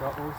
Start balls.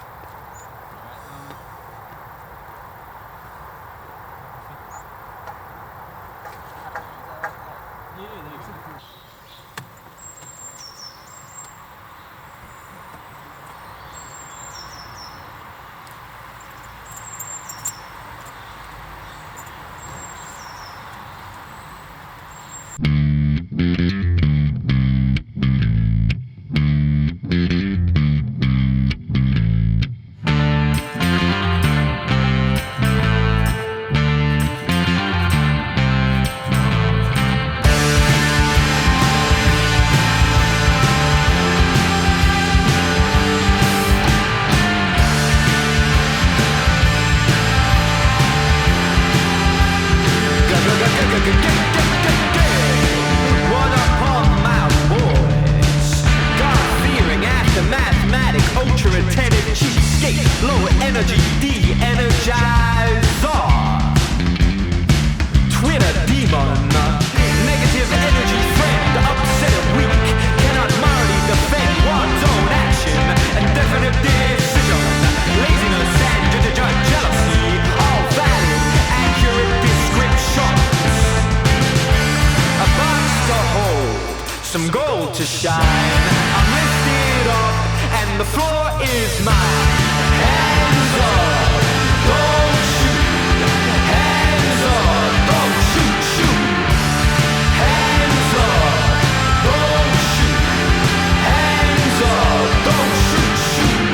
Some gold to shine. I'm lifted up and the floor is mine. Hands up, don't shoot. Hands up, don't shoot, shoot. Hands up, don't shoot. Hands up, don't shoot, shoot.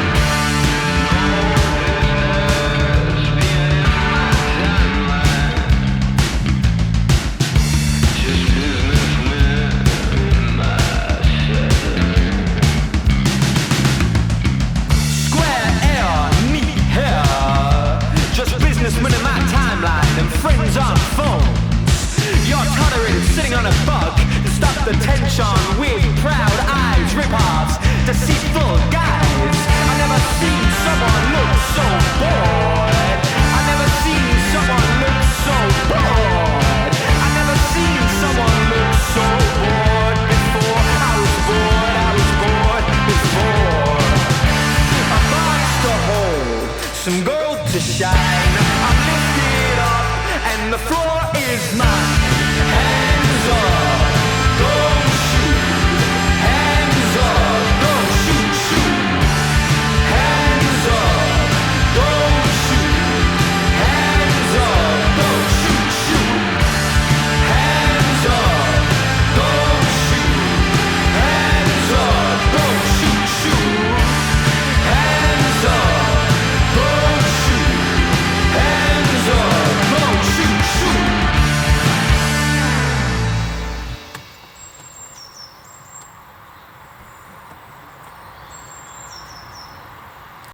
Businessmen in my timeline and friends on phones. You're tolerant sitting on a bug to stop the tension with proud eyes, rip-offs, deceitful